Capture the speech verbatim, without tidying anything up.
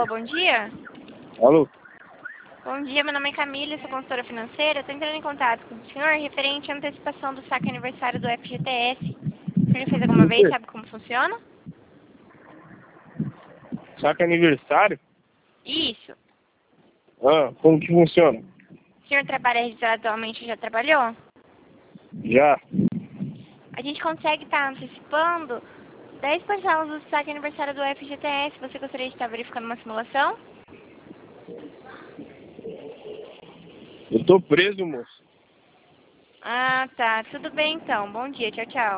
Alô, bom dia. Alô? Bom dia, meu nome é Camila, sou consultora financeira. Estou entrando em contato com o senhor referente à antecipação do saque aniversário do F G T S. O senhor já fez alguma Do vez? quê? Sabe como funciona? Saque aniversário? Isso. Ah, como que funciona? O senhor trabalha registrado atualmente ou já trabalhou? Já. A gente consegue estar antecipando dez parcelas do saque aniversário do F G T S. Você gostaria de estar verificando uma simulação? Eu tô preso, moço. Ah, tá. Tudo bem então. Bom dia. Tchau, tchau.